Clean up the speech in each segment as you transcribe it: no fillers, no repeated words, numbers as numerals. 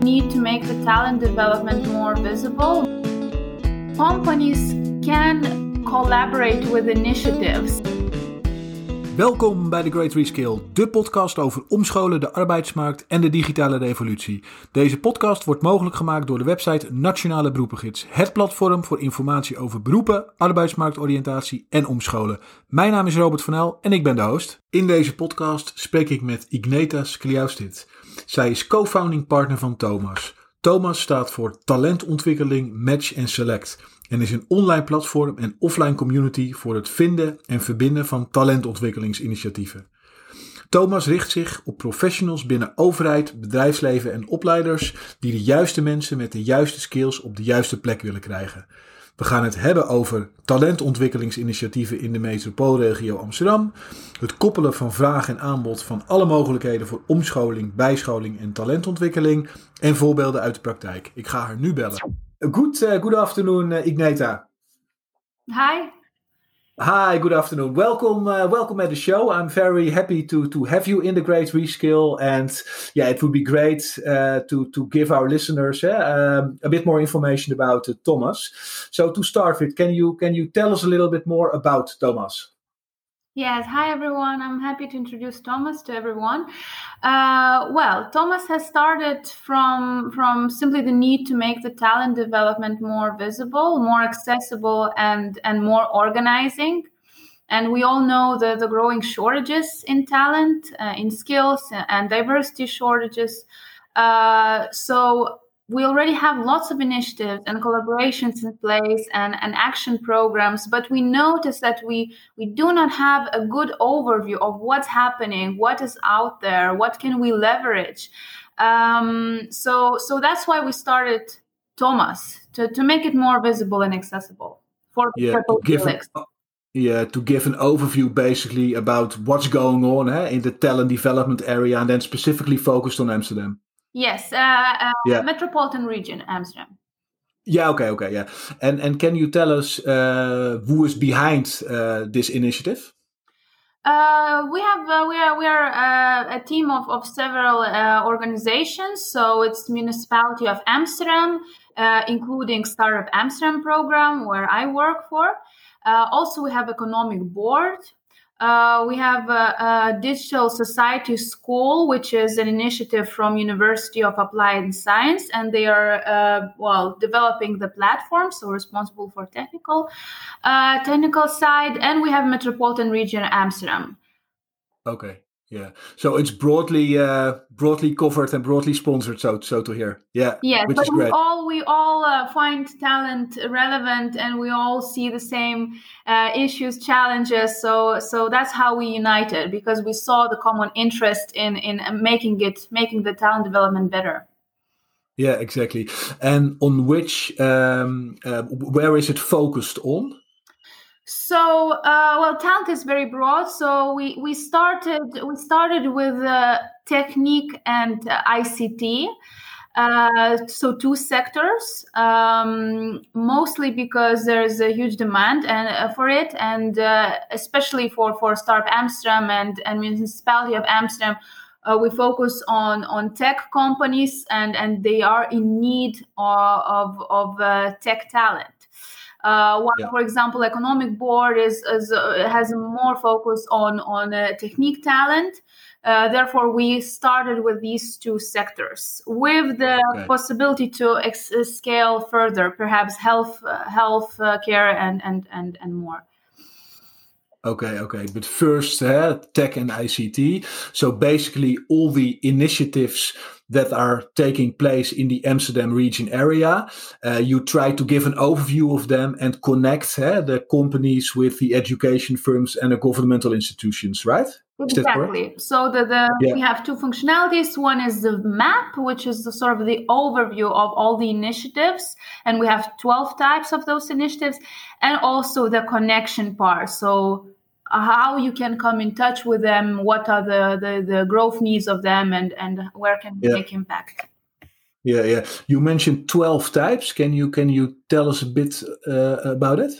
need to make the talent development more visible. Companies can collaborate with initiatives. Welkom bij The Great Reskill, de podcast over omscholen, de arbeidsmarkt en de digitale revolutie. Deze podcast wordt mogelijk gemaakt door de website Nationale Beroepengids, het platform voor informatie over beroepen, arbeidsmarktoriëntatie en omscholen. Mijn naam is Robert van El en ik ben de host. In deze podcast spreek ik met Igneta Skliaustit. Zij is co-founding partner van Thomas. Thomas staat voor talentontwikkeling, match en select en is een online platform en offline community voor het vinden en verbinden van talentontwikkelingsinitiatieven. Thomas richt zich op professionals binnen overheid, bedrijfsleven en opleiders die de juiste mensen met de juiste skills op de juiste plek willen krijgen. We gaan het hebben over talentontwikkelingsinitiatieven in de metropoolregio Amsterdam, het koppelen van vraag en aanbod van alle mogelijkheden voor omscholing, bijscholing en talentontwikkeling en voorbeelden uit de praktijk. Ik ga haar nu bellen. Good afternoon, Igneta. Hi. Hi, good afternoon. Welcome at the show. I'm very happy to have you in the Great Reskill, and it would be great to give our listeners a bit more information about Thomas. So to start with, can you tell us a little bit more about Thomas? Yes, hi everyone. I'm happy to introduce Thomas to everyone. Thomas has started from simply the need to make the talent development more visible, more accessible, and more organizing. And we all know the growing shortages in talent, in skills, and diversity shortages. So we already have lots of initiatives and collaborations in place and action programs, but we notice that we do not have a good overview of what's happening, what is out there, what can we leverage. So that's why we started Thomas, to make it more visible and accessible for people. To give an overview basically about what's going on in the talent development area and then specifically focused on Amsterdam. Yes, metropolitan region, Amsterdam. Yeah, okay, yeah. And can you tell us who is behind this initiative? We are a team of several organizations. So it's the Municipality of Amsterdam, including Startup Amsterdam program, where I work for. Also, we have Economic Board. We have a Digital Society School, which is an initiative from University of Applied Science, and they are developing the platform, so responsible for technical side. And we have Metropolitan Region Amsterdam. Okay, yeah. So it's broadly covered and broadly sponsored, so to hear. Yeah, which is great. We all find talent relevant, and we all see the same issues, challenges. So that's how we united, because we saw the common interest in making the talent development better. Yeah, exactly. And on which, where is it focused on? So, talent is very broad. So we started with technique and ICT. So two sectors, mostly because there's a huge demand for it, and especially for Startup Amsterdam and Municipality of Amsterdam, we focus on tech companies, and they are in need of tech talent. For example, Economic Board has more focus on technique talent. Therefore, we started with these two sectors, with the possibility to scale further, perhaps health care and more. Okay. But first, tech and ICT. So basically, all the initiatives that are taking place in the Amsterdam region area, you try to give an overview of them and connect the companies with the education firms and the governmental institutions, right? Exactly. So we have two functionalities. One is the map, which is sort of the overview of all the initiatives. And we have 12 types of those initiatives, and also the connection part. So how you can come in touch with them, what are the growth needs of them, and where can we make impact. Yeah. You mentioned 12 types. Can you tell us a bit about it?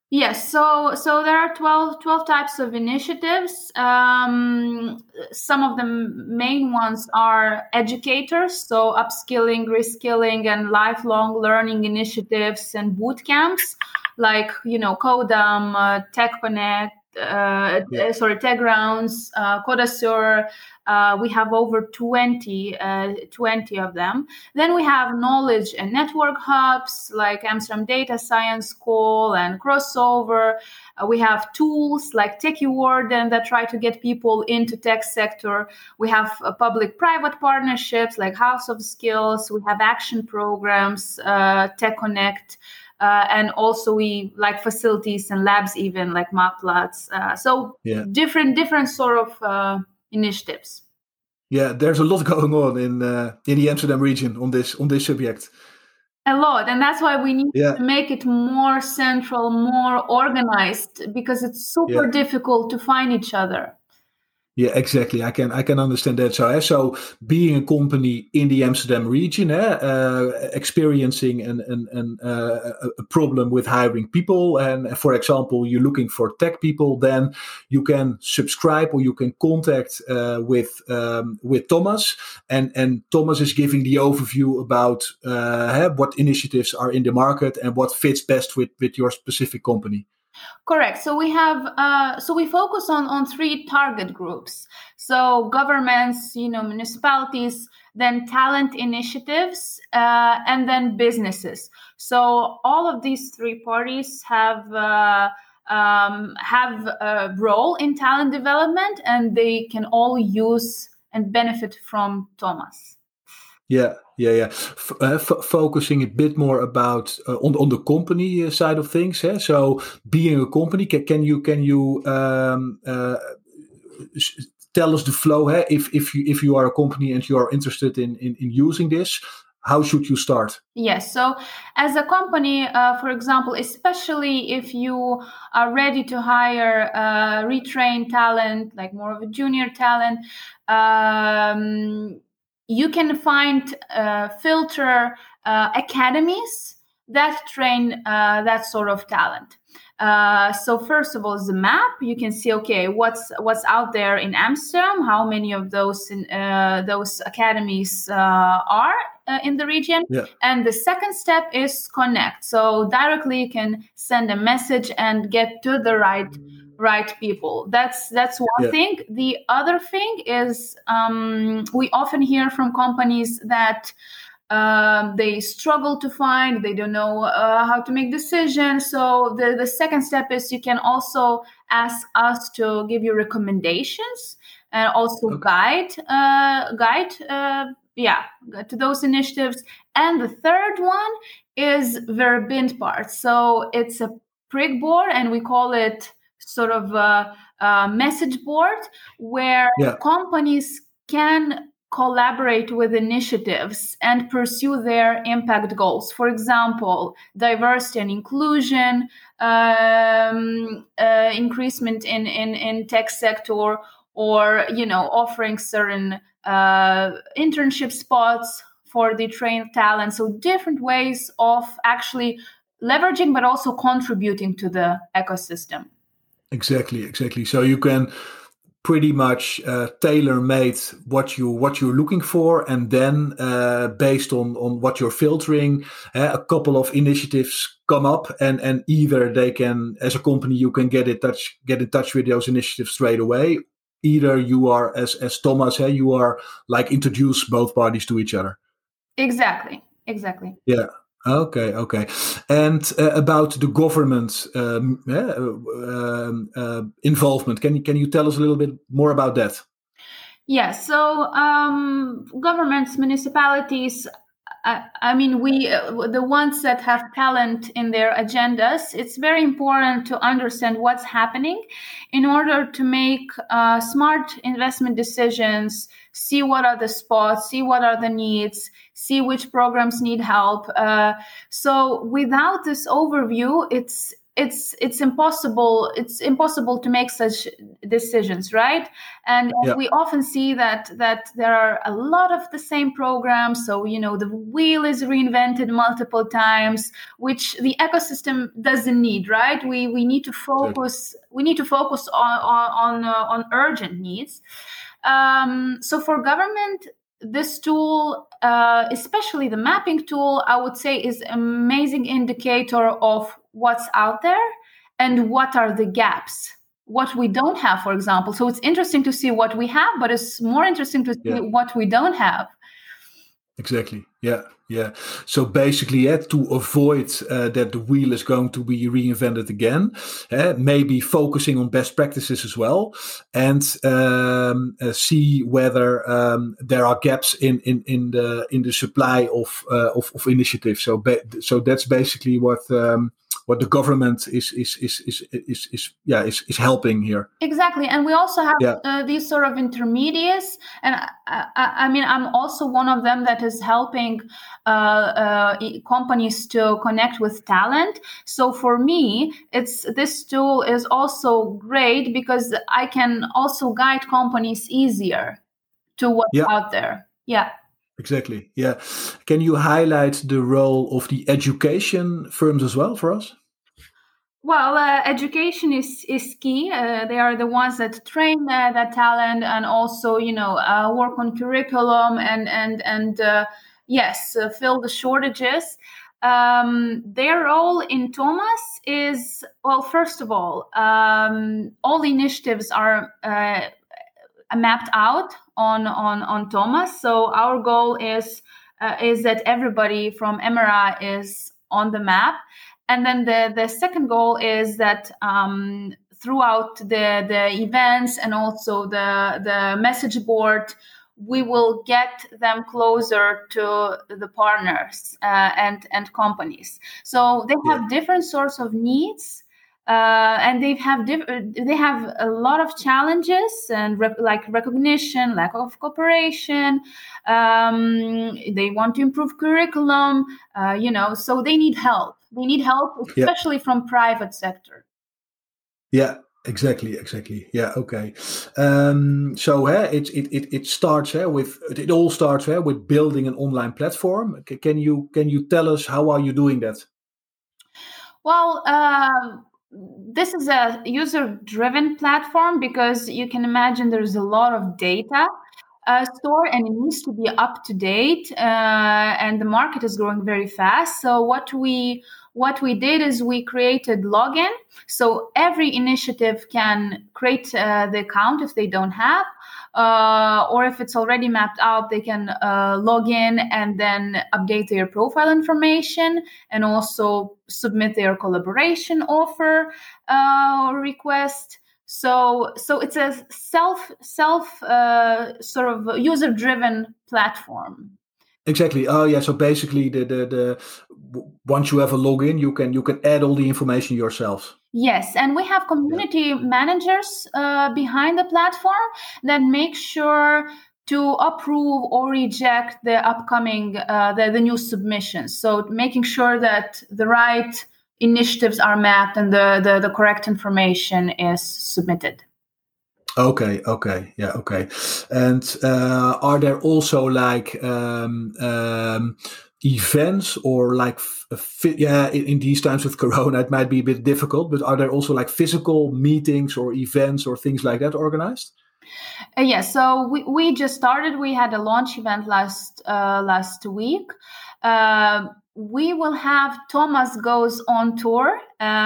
Yes, so there are 12 types of initiatives. Some of the main ones are educators, so upskilling, reskilling, and lifelong learning initiatives and boot camps, like Codam, Tech Connect, Tech Grounds, Codasur. We have over 20 of them. Then we have knowledge and network hubs like Amsterdam Data Science School and Crossover. We have tools like TechUwarden that try to get people into tech sector. We have public-private partnerships like House of Skills. We have action programs, Tech Connect. And also we like facilities and labs, even like Marktplaats. Different sort of initiatives. Yeah, there's a lot going on in the Amsterdam region on this subject. A lot, and that's why we need to make it more central, more organized, because it's super difficult to find each other. Yeah, exactly. I can understand that. So being a company in the Amsterdam region, experiencing a problem with hiring people, and for example, you're looking for tech people, then you can subscribe or you can contact with Thomas, and Thomas is giving the overview about what initiatives are in the market and what fits best with your specific company. Correct. So we have, we focus on three target groups. So governments, municipalities, then talent initiatives, and then businesses. So all of these three parties have a role in talent development, and they can all use and benefit from Thomas. Yeah. Focusing a bit more about on the company side of things. So, being a company, can you tell us the flow? If you are a company and you are interested in using this, how should you start? Yes. So as a company, for example, especially if you are ready to hire retrained talent, like more of a junior talent, you can find filter academies that train that sort of talent. So first of all, is the map. You can see, okay, what's out there in Amsterdam, how many of those academies are in the region. Yeah. And the second step is connect. So directly you can send a message and get to the right people. That's one thing. The other thing is we often hear from companies that they struggle to find, they don't know how to make decisions. So the second step is you can also ask us to give you recommendations and also guide to those initiatives. And the third one is Verbind part. So it's a prick board, and we call it sort of a message board where companies can collaborate with initiatives and pursue their impact goals. For example, diversity and inclusion, increasement in tech sector, or offering certain internship spots for the trained talent. So different ways of actually leveraging, but also contributing to the ecosystem. Exactly. So you can pretty much tailor-made what you're looking for, and then based on what you're filtering, a couple of initiatives come up, and either they can, as a company, you can get in touch with those initiatives straight away. Either you are, as Thomas, you are like introduce both parties to each other. Exactly. Yeah. Okay. And about the government involvement, can you tell us a little bit more about that? Yes. So governments, municipalities, we the ones that have talent in their agendas, it's very important to understand what's happening in order to make smart investment decisions, see what are the spots, see what are the needs, see which programs need help. So without this overview, it's impossible. It's impossible to make such decisions, right? And we often see that there are a lot of the same programs. So the wheel is reinvented multiple times, which the ecosystem doesn't need, right? We need to focus. We need to focus on urgent needs. So for government, this tool, especially the mapping tool, I would say is an amazing indicator of what's out there and what are the gaps, what we don't have, for example. So it's interesting to see what we have, but it's more interesting to see what we don't have. Exactly. Yeah. So basically, to avoid that the wheel is going to be reinvented again, maybe focusing on best practices as well, and see whether there are gaps in the supply of initiatives. So that's basically what the government is helping here. Exactly, and we also have these sort of intermediates, and I mean, I'm also one of them that is helping companies to connect with talent. So for me, this tool is also great because I can also guide companies easier to what's out there. Yeah. Exactly. Yeah. Can you highlight the role of the education firms as well for us? Well, education is key. They are the ones that train that talent and also, work on curriculum and fill the shortages. Their role in Thomas is, well, first of all the initiatives are mapped out on Thomas. So our goal is that everybody from Emera is on the map. And then the second goal is that throughout the events and also the message board, we will get them closer to the partners and companies. So they have different sorts of needs. And they have a lot of challenges and like recognition, lack of cooperation. They want to improve curriculum, so they need help. They need help, especially from private sector. Yeah. Exactly. Yeah. Okay. So it starts it all starts with building an online platform. Can you tell us how are you doing that? Well, this is a user-driven platform because you can imagine there's a lot of data stored and it needs to be up to date, and the market is growing very fast. So what we did is we created login, so every initiative can create the account if they don't have. Or if it's already mapped out, they can log in and then update their profile information and also submit their collaboration offer request. So it's a self sort of user-driven platform. Exactly. Oh yeah. So basically, the once you have a login, you can add all the information yourself. Yes, and we have community managers behind the platform that make sure to approve or reject the upcoming the new submissions. So making sure that the right initiatives are mapped and the correct information is submitted. Okay. Yeah. Okay. And are there also like events or like in these times with Corona it might be a bit difficult, but are there also like physical meetings or events or things like that organized? Yes. So we just started. We had a launch event last week. We will have Thomas Goes on Tour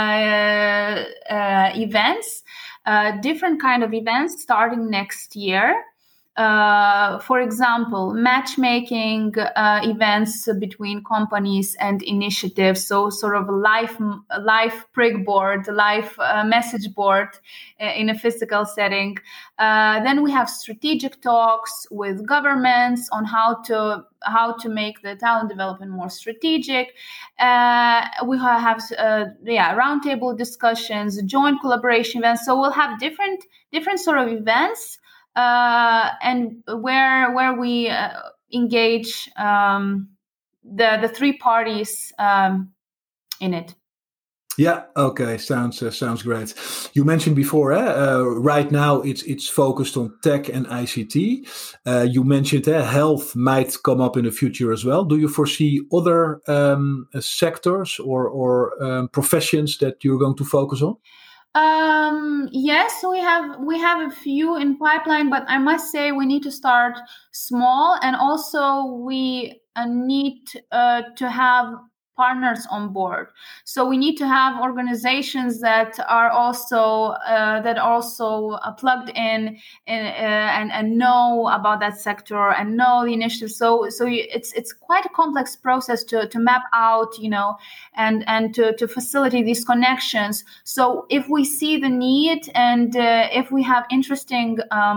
events, different kind of events starting next year. For example, matchmaking events between companies and initiatives. So sort of live prig board, live message board in a physical setting. Then we have strategic talks with governments on how to make the talent development more strategic. We have roundtable discussions, joint collaboration events. So we'll have different sort of events. And where we engage the three parties in it. Yeah. Okay. Sounds great. You mentioned before, right now it's focused on tech and ICT. You mentioned health might come up in the future as well. Do you foresee other sectors or professions that you're going to focus on? Yes, we have a few in pipeline, but I must say we need to start small, and also we need to have partners on board. So we need to have organizations that are also plugged in and know about that sector and know the initiative. It's quite a complex process to map out, and to facilitate these connections. So if we see the need, and if we have interesting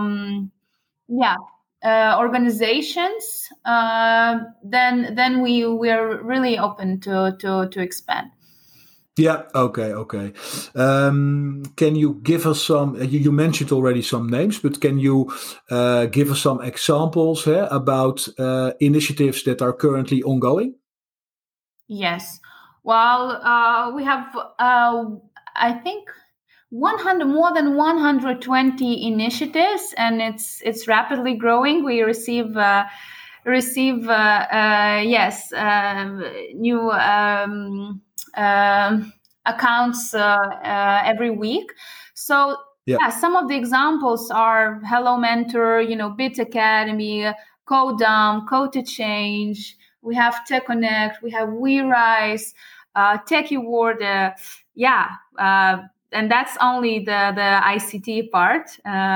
organizations, then we're really open to expand. Yeah. Okay. Can you give us some? You mentioned already some names, but can you give us some examples about initiatives that are currently ongoing? Yes. Well, we have, I think, more than 120 initiatives, and it's rapidly growing. We receive new accounts every week. So some of the examples are Hello Mentor, Bit Academy, Codam, Code to Change. We have TechConnect, we have WeRise, Tech Award, and that's only the ICT part.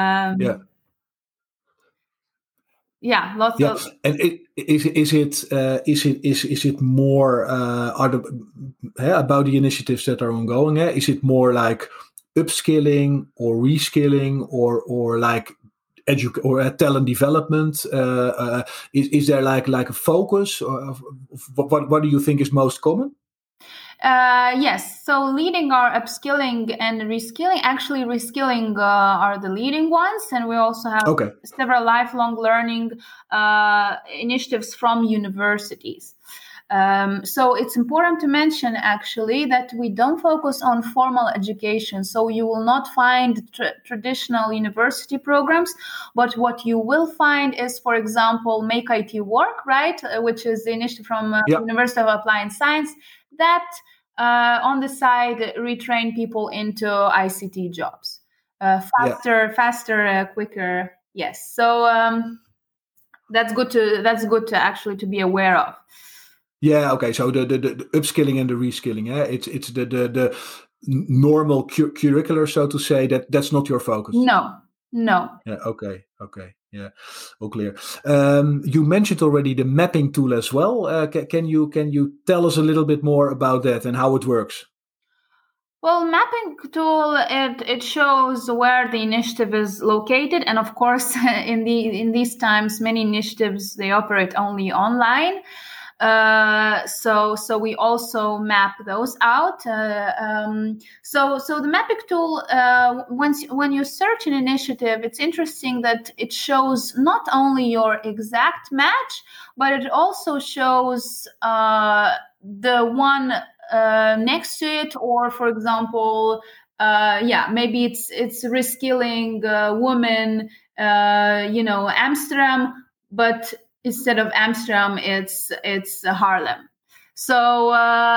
Lots of. And is it more about the initiatives that are ongoing? Is it more like upskilling or reskilling or like talent development? Is there like a focus? Or what do you think is most common? Yes. So leading our upskilling and reskilling. Actually, reskilling are the leading ones, and we also have several lifelong learning initiatives from universities. So it's important to mention, actually, that we don't focus on formal education. So you will not find traditional university programs, but what you will find is, for example, Make IT Work, right, which is the initiative from University of Applied Science, that on the side retrain people into ICT jobs faster, quicker. Yes. So that's good to actually to be aware of. Yeah. Okay. So the upskilling and the reskilling, it's the normal curricular, so to say. That's not your focus. No. Yeah. Okay. Yeah. All clear. You mentioned already the mapping tool as well. Can you tell us a little bit more about that and how it works? Well, mapping tool, it shows where the initiative is located, and of course, in these times, many initiatives, they operate only online. So we also map those out. So the mapping tool, when you search an initiative, it's interesting that it shows not only your exact match, but it also shows the one next to it, or for example, maybe it's reskilling women, Amsterdam, but instead of Amsterdam, it's Harlem. So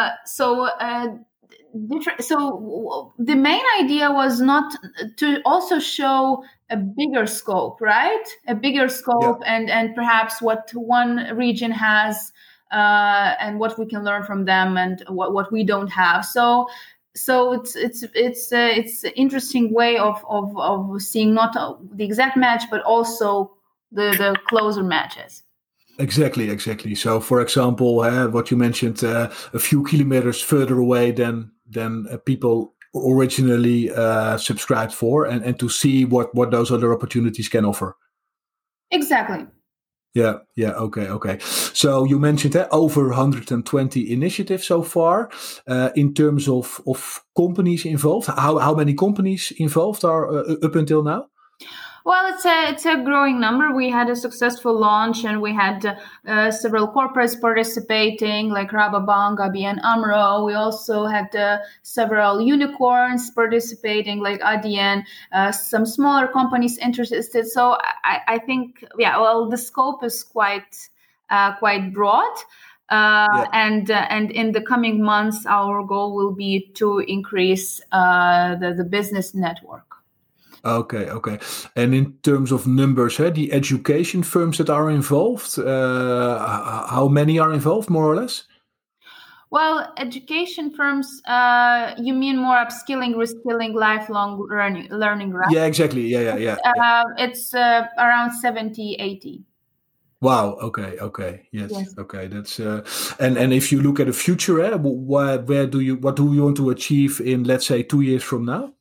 the main idea was not to also show a bigger scope, right? A bigger scope, and perhaps what one region has, and what we can learn from them, and what we don't have. So it's an interesting way of seeing not the exact match, but also the closer matches. Exactly. So, for example, what you mentioned, a few kilometers further away than people originally subscribed for, and to see what those other opportunities can offer. Exactly. Yeah. Okay. So you mentioned over 120 initiatives so far. In terms of companies involved, how many companies involved are up until now? Well, it's a growing number. We had a successful launch, and we had several corporates participating, like Rabobank, ABN AMRO. We also had several unicorns participating, like ADN. Some smaller companies interested. So I think, the scope is quite broad. And in the coming months, our goal will be to increase the business network. Okay. And in terms of numbers, the education firms that are involved, how many are involved, more or less? Well, education firms, you mean more upskilling, reskilling, lifelong learning, right? Yeah, exactly. Yeah. It's around 70, 80. Wow. Okay. Yes. Okay. That's and if you look at the future, what do you want to achieve in, let's say, 2 years from now?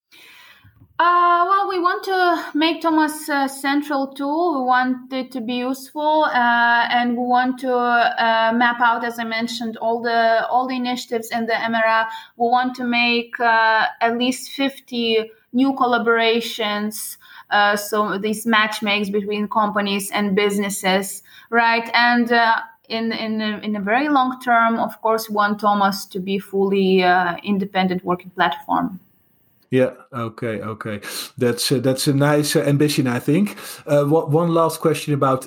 Well, we want to make Thomas a central tool. We want it to be useful, and we want to map out, as I mentioned, all the initiatives in the MRA. We want to make at least 50 new collaborations. So these matchmakes between companies and businesses, right? And in a very long term, of course, we want Thomas to be fully independent working platform. Yeah. Okay. That's a nice ambition, I think. One last question about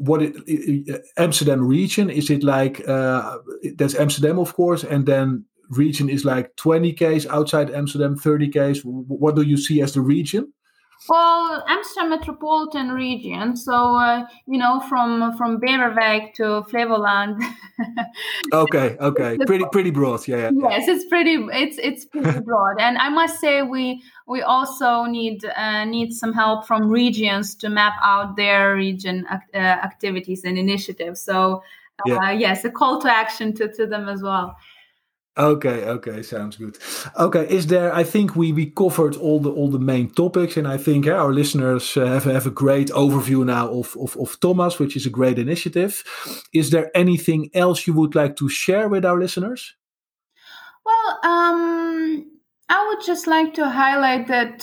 Amsterdam region. Is it like that's Amsterdam, of course, and then region is like 20 Ks outside Amsterdam, 30 Ks. What do you see as the region? Well, Amsterdam metropolitan region. So from Beverwijk to Flevoland. Okay. Pretty broad. Yeah. Yes, it's pretty broad, and I must say we also need some help from regions to map out their region activities and initiatives. So yes, a call to action to them as well. Okay, sounds good. Okay, I think we covered all the main topics, and I think our listeners have a great overview now of Thomas, which is a great initiative. Is there anything else you would like to share with our listeners? Well, I would just like to highlight that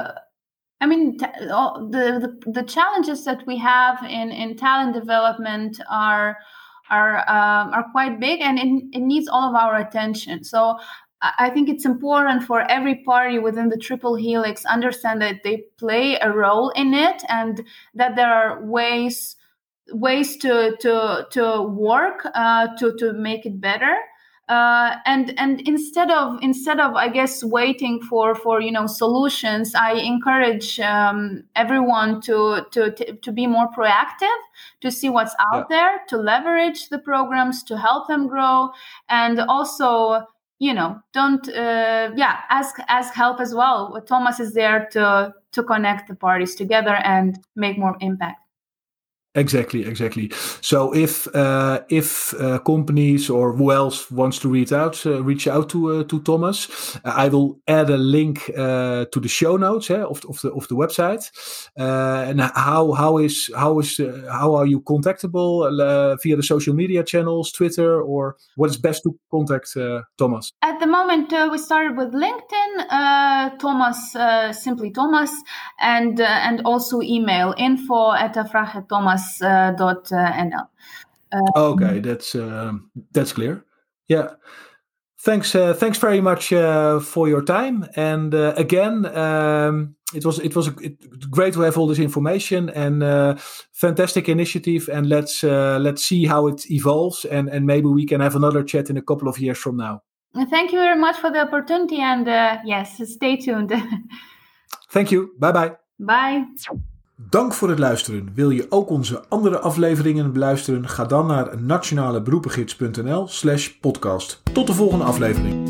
the challenges that we have in talent development are quite big, and it needs all of our attention. So I think it's important for every party within the Triple Helix understand that they play a role in it, and that there are ways to work to make it better. And instead of I guess waiting for solutions, I encourage everyone to be more proactive, to see what's out there, to leverage the programs to help them grow, and also don't ask help as well. Thomas is there to connect the parties together and make more impact. Exactly. So if companies or who else wants to reach out to Thomas, I will add a link to the show notes of the website. And how are you contactable via the social media channels, Twitter, or what is best to contact Thomas? At the moment, we started with LinkedIn, Thomas, simply Thomas, and also email info@afragethomas.nl. Okay, that's clear. Yeah, thanks very much for your time. And again, it was great to have all this information, and fantastic initiative. And let's see how it evolves, and maybe we can have another chat in a couple of years from now. Thank you very much for the opportunity, and yes, stay tuned. Thank you. Bye. Bye. Dank voor het luisteren. Wil je ook onze andere afleveringen beluisteren? Ga dan naar nationaleberoepengids.nl/podcast. Tot de volgende aflevering.